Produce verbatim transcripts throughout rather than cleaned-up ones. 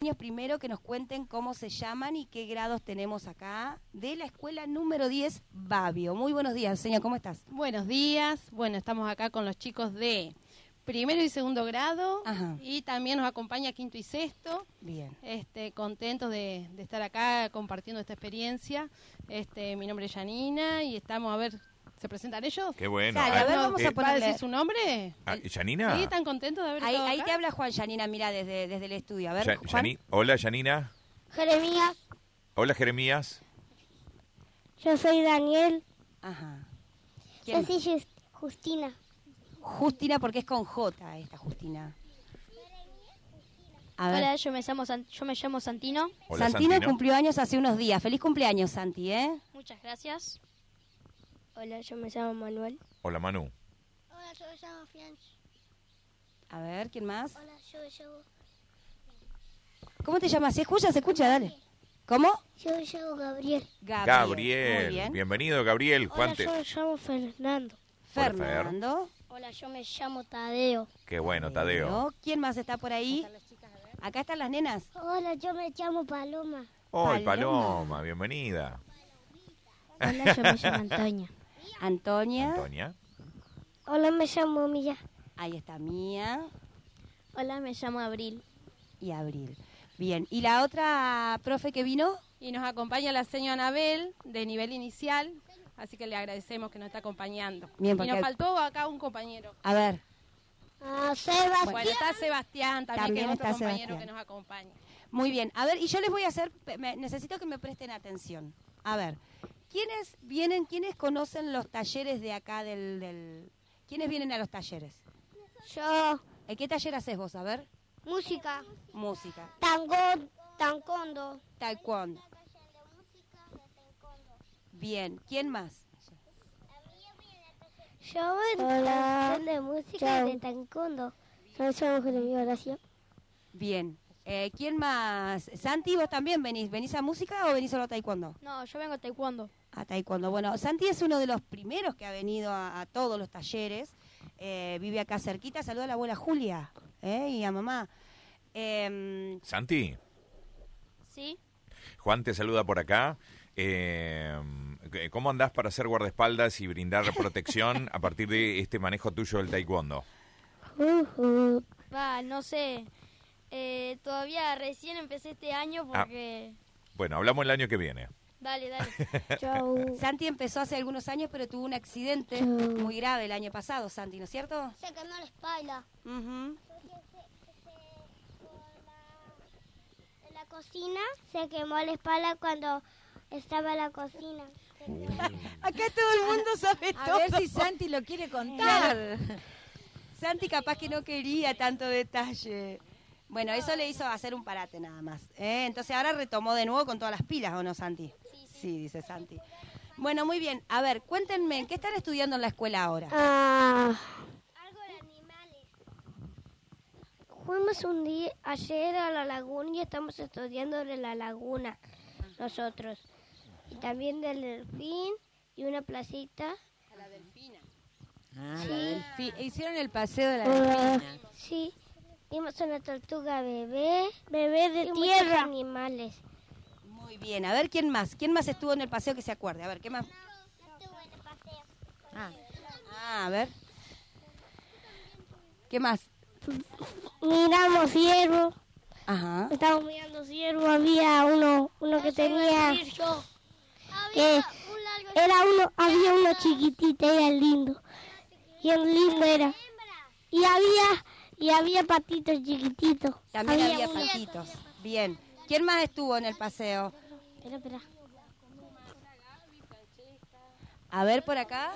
años primero que nos cuenten cómo se llaman y qué grados tenemos acá de la escuela número diez, Babio. Muy buenos días, señor, ¿cómo estás? Buenos días. Bueno, estamos acá con los chicos de primero y segundo grado. Ajá. Y también nos acompaña quinto y sexto. Bien. Este, contentos de, de estar acá compartiendo esta experiencia. Este, mi nombre es Janina y estamos a ver, ¿se presentan ellos? Qué bueno. Dale, a ver, vamos eh, a ¿Va a decir ponerle. su nombre? ah, ¿Janina? Sí, están contentos de haber Ahí, estado ahí acá. te habla Juan, Janina, mira, desde, desde el estudio. A ver, Ya- Juan. Yani- Hola, Janina. Jeremías, Hola, Jeremías. yo soy Daniel. Ajá. Yo ¿Quién? soy Just- Justina. Justina, porque es con J esta Justina. A ver. Hola, yo me llamo San- yo me llamo Santino. Hola, Santino, Santino. cumplió años hace unos días. Feliz cumpleaños, Santi, ¿eh? Muchas gracias. Hola, yo me llamo Manuel. Hola, Manu. Hola, yo me llamo Fianch. A ver, ¿quién más? Hola, yo me llamo ¿Cómo te llamas? ¿Se escucha? ¿Se escucha? Dale. ¿Cómo? Yo me llamo Gabriel. Gabriel. Muy bien. Bienvenido, Gabriel. Juan, te- Hola, yo me llamo Fernando. Hola, Fer. Fernando. Hola, yo me llamo Tadeo. Qué bueno, Tadeo. ¿Quién más está por ahí? Acá están las nenas. Hola, yo me llamo Paloma. Hola, Paloma. Paloma. Bienvenida. Hola, yo me llamo Antonia. Antonia. Antonia. Hola, me llamo Milla. Ahí está Mía Hola, me llamo Abril. y Abril. Bien. ¿Y la otra profe que vino? Y nos acompaña la señora Anabel, de nivel inicial, así que le agradecemos que nos está acompañando. Bien, y porque- nos faltó acá un compañero. A ver. Ah, Sebastián. Bueno, está Sebastián también, También que es otro está compañero Sebastián. que nos acompaña. Muy bien. A ver, y yo les voy a hacer, me- necesito que me presten atención. A ver, ¿quiénes vienen, quiénes conocen los talleres de acá del... del... ¿Quiénes vienen a los talleres? Yo, ¿En qué taller haces vos? A ver. música. Música. Tango, tancondo. Taekwondo. Bien. ¿Quién más? Yo voy a de música y de taekwondo. Yo me llamo Jeremías Horacio. Bien. Eh, ¿Quién más? Santi, ¿vos también venís? ¿Venís a música o venís solo a taekwondo? No, yo vengo a taekwondo. A taekwondo. Bueno, Santi es uno de los primeros que ha venido a, a todos los talleres. Eh, vive acá cerquita. Saluda a la abuela Julia eh, y a mamá. Eh, Santi, ¿Sí? Juan te saluda por acá. Eh, ¿Cómo andás para hacer guardaespaldas y brindar protección a partir de este manejo tuyo del taekwondo? Va, no sé. Eh, todavía recién empecé este año porque... Bueno, hablamos el año que viene. Dale, dale. Chau. Santi empezó hace algunos años, pero tuvo un accidente muy grave el año pasado, Santi, ¿no es cierto? Se quemó la espalda. Ujú. En la cocina se quemó la espalda cuando estaba en la cocina. Acá todo el mundo sabe A todo. ver si Santi lo quiere contar. Santi capaz que no quería tanto detalle. Bueno, eso le hizo hacer un parate nada más. ¿eh? Entonces ahora retomó de nuevo con todas las pilas, ¿o no, Santi? Sí, dice Santi. Bueno, muy bien. A ver, cuéntenme, ¿qué están estudiando en la escuela ahora? Ah. Algo de animales. Fuimos un día ayer a la laguna y estamos estudiando de la laguna nosotros. Y también del delfín y una placita. Ah, Sí. la delfi- Hicieron el paseo de la delfina. Sí. Vimos una tortuga bebé. Bebé de y tierra. muchos animales. Muy bien. A ver, ¿quién más? ¿Quién más estuvo en el paseo que se acuerde? A ver, ¿qué más? Ah, Ah, a ver. ¿Qué más? Miramos ciervo. Ajá. Estábamos mirando ciervo. Había uno, uno que tenía... que era uno, había uno chiquitito, era lindo. Y el lindo era. Y había, y había patitos chiquititos. También había, uno- patitos. Bien. ¿Quién más estuvo en el paseo? Espera, espera. A ver, por acá.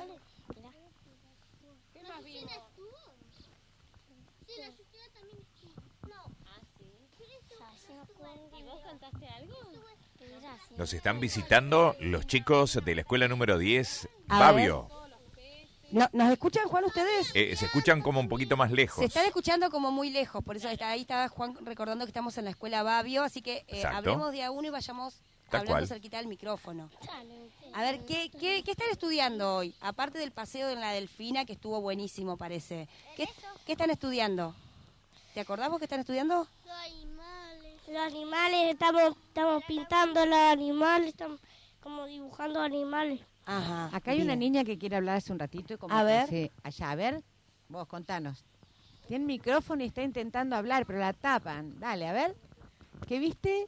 Nos están visitando los chicos de la escuela número diez, A Babio. No, ¿Nos escuchan, Juan, ustedes? Eh, se escuchan como un poquito más lejos. Se están escuchando como muy lejos, por eso está, ahí estaba Juan recordando que estamos en la escuela Babio, así que eh, Exacto. hablemos de a uno y vayamos Tal hablando cual. cerquita del micrófono. A ver, ¿qué, qué, ¿qué están estudiando hoy? Aparte del paseo en la Delfina, que estuvo buenísimo, parece. ¿Qué, ¿qué están estudiando? ¿Te acordás vos que están estudiando? Animales. los animales, estamos, estamos pintando los animales, estamos como dibujando animales. Ajá. Acá hay bien. una niña que quiere hablar hace un ratito. Y como A ver. Sí, allá, a ver, vos contanos. Tiene micrófono y está intentando hablar, pero la tapan. Dale, a ver. ¿Qué viste?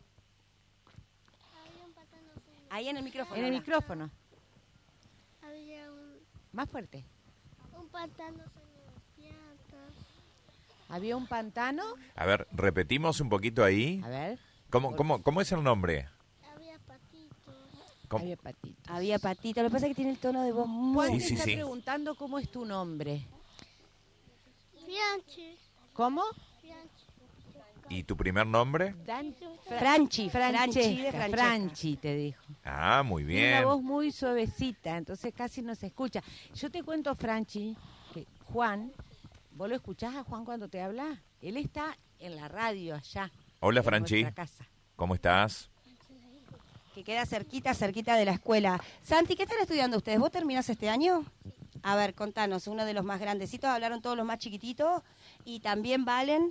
Ahí en el micrófono. En el ahora. micrófono. Había un, Más fuerte. un pantano lleno de plantas. Había un pantano. A ver, repetimos un poquito ahí. A ver. ¿Cómo, cómo, cómo es el nombre? Había patitos. ¿Cómo? Había patitos. Había patito. Lo que pasa es que tiene el tono de voz muy... Juan Sí, te sí, está sí. preguntando cómo es tu nombre. Fianchi. ¿Cómo? ¿Y tu primer nombre? Dan Franchi. Franchi de Francesca. Francesca. Franchi te dijo. Ah, muy Tiene bien. una voz muy suavecita, entonces casi no se escucha. Yo te cuento, Franchi, que Juan, ¿vos lo escuchás a Juan cuando te habla? Él está en la radio allá. Hola, en Franchi. nuestra casa. ¿Cómo estás? Que queda cerquita, cerquita de la escuela. Santi, ¿qué están estudiando ustedes? ¿Vos terminás este año? A ver, contanos, uno de los más grandecitos, hablaron todos los más chiquititos y también Valen.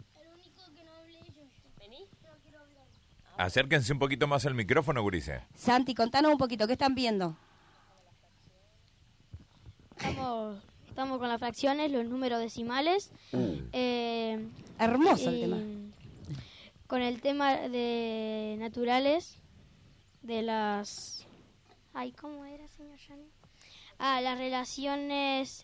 Acérquense un poquito más al micrófono, Gurice. Santi, contanos un poquito, ¿qué están viendo? Estamos, estamos con las fracciones, los números decimales. eh, Hermoso el y tema. Con el tema de naturales, de las... Ay, ¿cómo era, señor Yani? Ah, las relaciones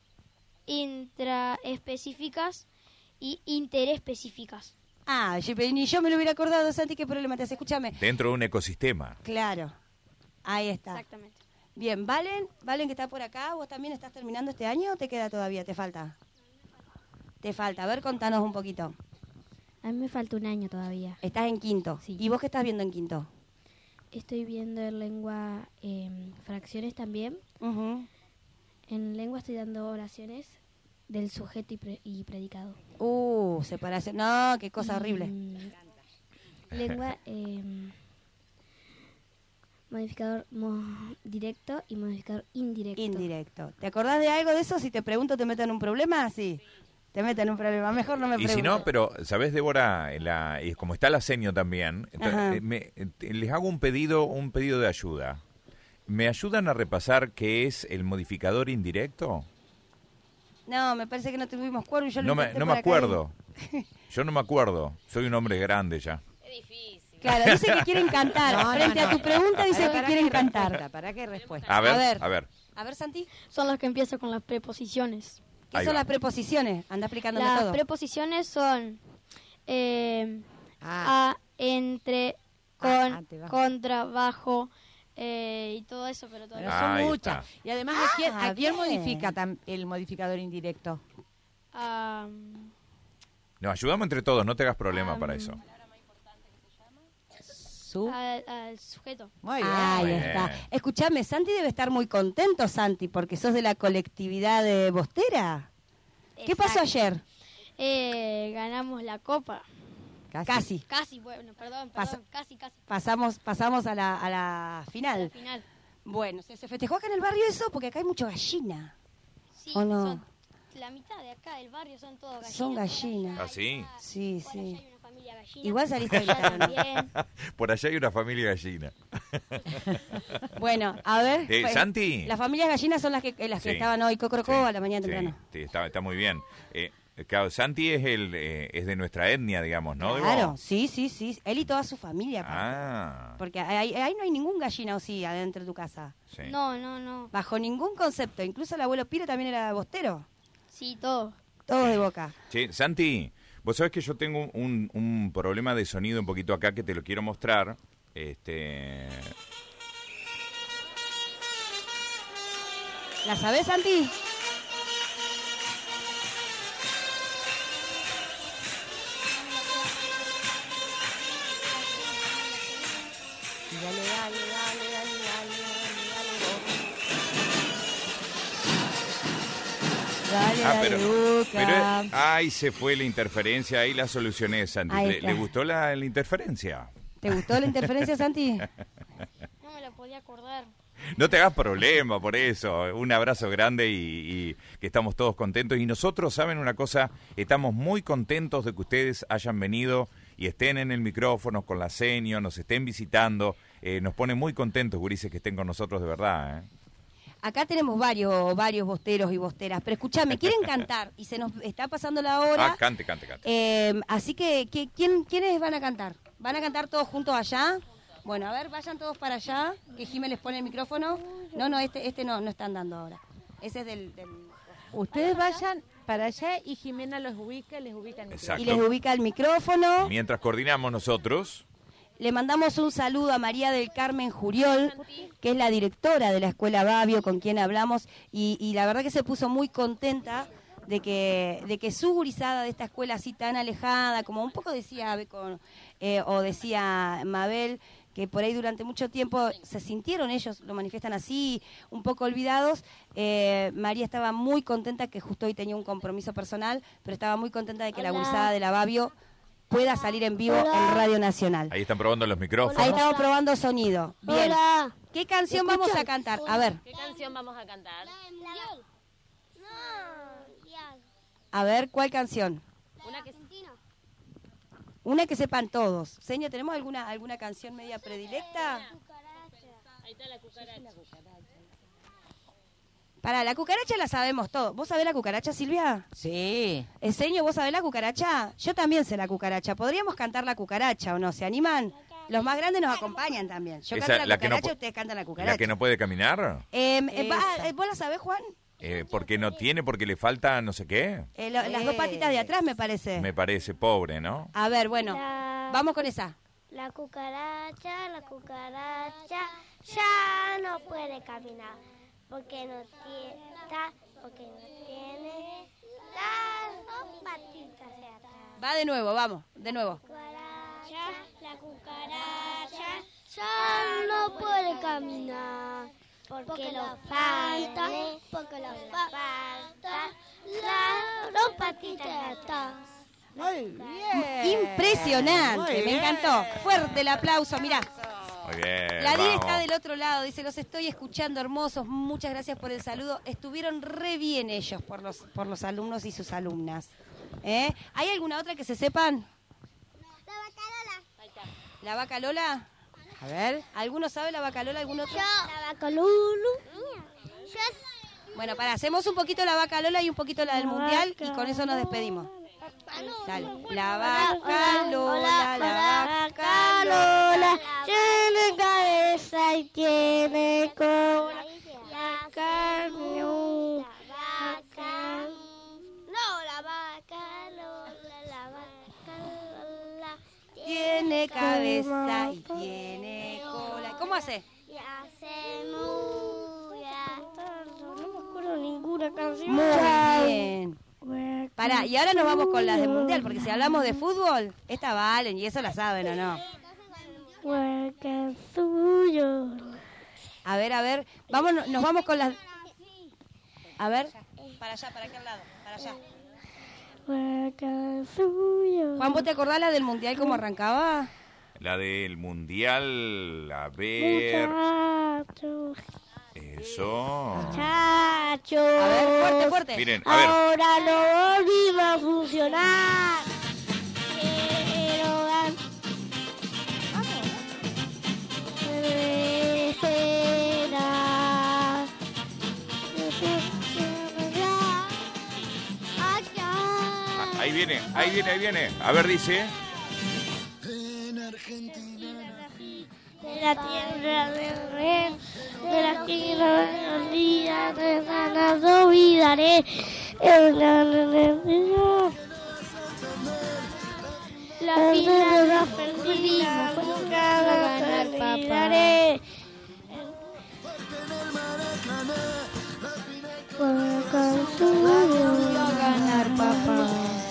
intraespecíficas y interespecíficas. Ah, yo- ni yo me lo hubiera acordado, Santi, ¿qué problema te hace? Escúchame. Dentro de un ecosistema. Claro, ahí está. Exactamente. Bien, Valen, Valen que está por acá, ¿vos también estás terminando este año o te queda todavía? ¿Te falta? Te falta, a ver, contanos un poquito. A mí me falta un año todavía. Estás en quinto. Sí. ¿Y vos qué estás viendo en quinto? Estoy viendo en lengua eh, fracciones también. Ujú. En lengua estoy dando oraciones del sujeto y, pre- y predicado. Uh, separación. No, qué cosa Y, horrible. mm, Lengua, eh, modificador mo- directo y modificador indirecto. Indirecto. ¿Te acordás de algo de eso? Si te pregunto, ¿te meten en un problema? Sí. Te meten en un problema. Mejor no me Y preguntes. si no, pero, ¿sabés, Débora? La, y como está la seño también, entonces, Ajá. eh, me- eh, les hago un pedido, un pedido de ayuda. ¿Me ayudan a repasar qué es el modificador indirecto? No, me parece que no tuvimos quórum. Yo lo No me, intenté no por me acá acuerdo. Yo no me acuerdo. Soy un hombre grande ya. y- Claro, dice que quieren cantar. No, no, Frente no. a tu pregunta dice Para, que para quieren qué cantar. respuesta, ¿Para qué respuesta? A ver, A ver. a ver. A ver, Santi, Son los que empiezan con las preposiciones. ¿qué Ahí son va. las preposiciones? Anda explicándome Las todo. preposiciones son eh, Ah, a, entre, con, Ah, ante, bajo. contra, bajo eh, y todo eso, pero todo pero eso. son Ahí muchas. está. Y además, ¿a quién, Ah, a quién bien. modifica tam- el modificador indirecto? Ah, No, ayudamos entre todos, no te hagas problema Am, para eso. Su. al, al sujeto. Muy bien. Ahí Muy está. bien. Escuchame, Santi debe estar muy contento, Santi, porque sos de la colectividad de Bostera. ¿Qué pasó Exacto. ayer? Eh, ganamos la copa. Casi. Casi. Casi, bueno, perdón, Pasa- perdón, casi, casi. Pasamos, pasamos a la, a la Al final. final. Bueno, ¿se, se festejó acá en el barrio eso? Porque acá hay mucho gallina. Sí, ¿O no? son la mitad de acá del barrio son todos gallinas. Son gallinas. ¿Ah, sí? Sí, Por sí. allá hay una familia gallina. Igual saliste a Allá gritar, ¿o no? también. Por allá hay una familia gallina. Bueno, a ver. Eh, pues, Santi. Las familias gallinas son las que, las que Sí. estaban hoy, Cocorocó, Sí, a la mañana sí, temprano. sí, está, está muy bien. Eh, claro, Santi es el eh, es de nuestra etnia, digamos, ¿no? Debo? Claro, sí, sí, sí. Él y toda su familia. aparte. Ah, Porque ahí, ahí no hay ningún gallina, o sí, adentro de tu casa. sí. No, no, no. Bajo ningún concepto. Incluso el abuelo Piro también era bostero. Sí, todo. Todos de Boca. Che, Santi, vos sabés que yo tengo un, un problema de sonido un poquito acá que te lo quiero mostrar. Este, ¿La sabés, Santi? Dale, dale, dale, dale, dale, dale, dale. Dale, ah, dale, pero, Boca. pero ahí se fue la interferencia, ahí la solucioné, Santi. Ahí ¿Le, está. le gustó la, la interferencia? ¿Te gustó la interferencia, Santi? No me la podía acordar. No te hagas problema por eso. Un abrazo grande y, y que estamos todos contentos. Y nosotros, ¿saben una cosa? Estamos muy contentos de que ustedes hayan venido y y estén en el micrófono con la seño, nos estén visitando. Eh, nos pone muy contentos, gurises, que estén con nosotros de verdad, ¿eh? Acá tenemos varios varios bosteros y bosteras, pero escúchame, quieren cantar y se nos está pasando la hora. Ah, cante, cante, cante. Eh, así que, que ¿quién, ¿quiénes van a cantar? ¿Van a cantar todos juntos allá? Bueno, a ver, vayan todos para allá, que Jimé les pone el micrófono. No, no, este este no, no están dando ahora. Ese es del... del... Ustedes vayan para allá y Jimena los ubica, les ubica el micrófono. Y les ubica el micrófono. Mientras coordinamos nosotros... Le mandamos un saludo a María del Carmen Juriol, que es la directora de la Escuela Babio, con quien hablamos, y, y la verdad que se puso muy contenta de que de que su gurizada de esta escuela así tan alejada, como un poco decía Beco, eh, o decía Mabel, que por ahí durante mucho tiempo se sintieron, ellos lo manifiestan así, un poco olvidados. Eh, María estaba muy contenta, que justo hoy tenía un compromiso personal, pero estaba muy contenta de que Hola. la gurizada de la Babio pueda salir en vivo Hola. en Radio Nacional. Ahí están probando los micrófonos. Ahí estamos probando sonido. Bien. Hola. ¿Qué canción vamos a cantar? A ver, ¿Qué canción vamos a cantar? a ver, ¿cuál canción? Una que Una que sepan todos. Señor, ¿tenemos alguna alguna canción media predilecta? Ahí está la cucaracha. Para, la cucaracha la sabemos todos. ¿Vos sabés la cucaracha, Silvia? Sí. Eseño, ¿vos sabés la cucaracha? Yo también sé la cucaracha. ¿Podríamos cantar la cucaracha o no? ¿Se animan? Los más grandes nos acompañan también. Yo Esa, canto la, la que no cucaracha, pu- ustedes cantan la cucaracha. ¿La que no puede caminar? Eh, eh, va- Esa. eh, ¿Vos la sabés, Juan? Eh, porque no tiene, porque le falta no sé qué. Eh, lo- las dos patitas de atrás, me parece. Me parece pobre, ¿no? A ver, bueno, La- vamos con esa. La cucaracha, la cucaracha ya no puede caminar porque no tiene, porque no tiene las dos patitas de atrás. Va de nuevo, vamos, de nuevo. Cucaracha, la cucaracha ya no puede caminar porque le falta, porque le falta las dos patitas de atrás. Muy bien. Impresionante, Muy me bien. encantó. Fuerte el aplauso, mirá. Muy bien. La Lili vamos. está del otro lado, dice, los estoy escuchando hermosos, muchas gracias por el saludo. Estuvieron re bien ellos por los por los alumnos y sus alumnas. ¿Eh? ¿Hay alguna otra que se sepan? La vaca Lola. ¿La vaca Lola? A ver. ¿Alguno sabe la vaca Lola? ¿Algún otro? La vaca Lulu. Bueno, para, hacemos un poquito la vaca Lola y un poquito la del mundial y con eso nos despedimos. Dale. La vaca Lola, la vaca Lola. Tiene cabeza y tiene cola. La carne, la vaca. No, la vaca Lola, la vaca Lola. Tiene cabeza y tiene cola. ¿Cómo hace? Y hace muya. No me acuerdo ninguna canción. Muy bien. Pará, y ahora nos vamos con las del mundial, porque si hablamos de fútbol, esta valen y eso la saben o no. Hueca suyo. A ver, a ver, vamos, nos vamos con las... A ver, para allá, para aquel lado, para allá. Hueca suyo. Juan, ¿vos te acordás la del mundial cómo arrancaba? La del mundial, a ver... Muchacho. Eso. Muchacho. A ver, fuerte, fuerte. Miren, a ver. Ahora no volvimos a funcionar. Quiero gan- Será. Ah, ahí viene, ahí viene, ahí viene. A ver, dice. De la tierra del rey, de la tierra de los días, de ganas no olvidaré. La vida de la perdida, nunca la olvidaré. Ganar, papá.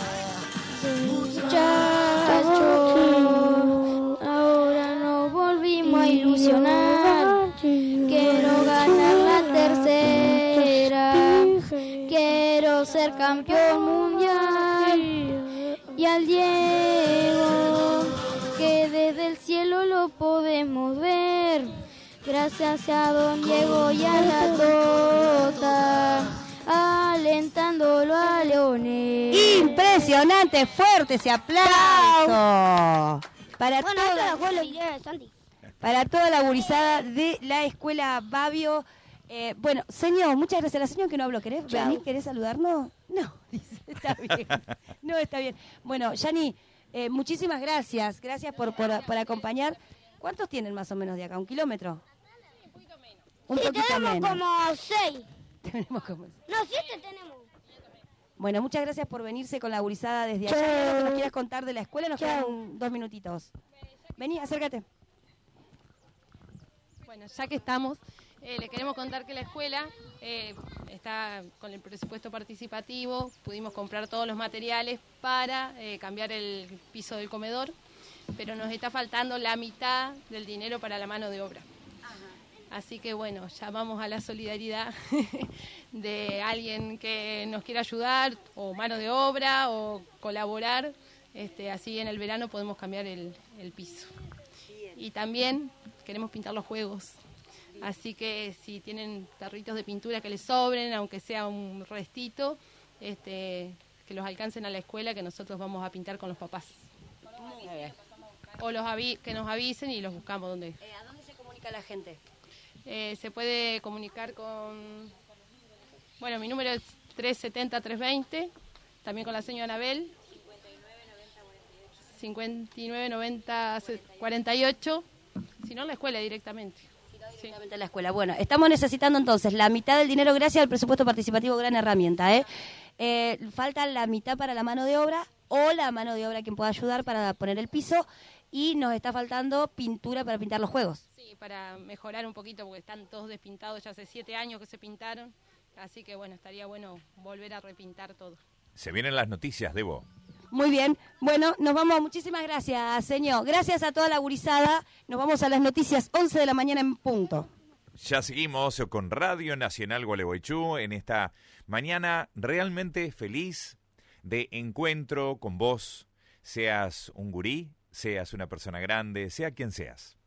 Muchacho, ahora nos volvimos a ilusionar. Quiero ganar la tercera. Quiero ser campeón mundial. Y al Diego, que desde el cielo lo podemos ver. Gracias a don Diego y a la Tota. alentándolo a Leones. Impresionante, fuerte ese aplauso. Para Bueno, esto toda, lo fue lo idea de Santi. para toda la gurizada de la escuela Babio. Eh, bueno, señor, muchas gracias. La señora que no habló, ¿querés Chao. venir? ¿Querés saludarnos? No, dice, está bien. No, está bien. Bueno, Yani, eh, muchísimas gracias. Gracias por, por, por acompañar. ¿Cuántos tienen más o menos de acá? ¿Un kilómetro? Un Sí, poquito tenemos menos. como seis. Tenemos como... No, siete tenemos. Bueno, muchas gracias por venirse con la gurizada desde allá. Chao. Lo que nos quieras contar de la escuela, nos Chao. quedan dos minutitos. Vení, acércate. Bueno, ya que estamos, eh, le queremos contar que la escuela eh, está con el presupuesto participativo, pudimos comprar todos los materiales para eh, cambiar el piso del comedor, pero nos está faltando la mitad del dinero para la mano de obra. Así que bueno, llamamos a la solidaridad de alguien que nos quiera ayudar, o mano de obra, o colaborar, este, así en el verano podemos cambiar el, el piso. Y también queremos pintar los juegos, así que si tienen tarritos de pintura que les sobren, aunque sea un restito, este, que los alcancen a la escuela, que nosotros vamos a pintar con los papás. O los avi- que nos avisen y los buscamos donde. Eh, ¿A dónde se comunica la gente? Eh, se puede comunicar con, bueno, mi número es tres setenta, trescientos veinte, también con la señora Anabel, cincuenta y nueve noventa cuarenta y ocho, si no en la escuela directamente. Directamente a la escuela. Bueno, estamos necesitando entonces la mitad del dinero gracias al presupuesto participativo, gran herramienta, ¿eh? Eh, falta la mitad para la mano de obra o la mano de obra quien pueda ayudar para poner el piso y nos está faltando pintura para pintar los juegos. Sí, para mejorar un poquito porque están todos despintados, ya hace siete años que se pintaron, así que bueno, estaría bueno volver a repintar todo. Se vienen las noticias, Debo. Muy bien, bueno, nos vamos, muchísimas gracias, señor. Gracias a toda la gurizada, nos vamos a las noticias once de la mañana en punto. Ya seguimos con Radio Nacional Gualeguaychú en esta mañana realmente feliz de encuentro con vos, seas un gurí, seas una persona grande, sea quien seas.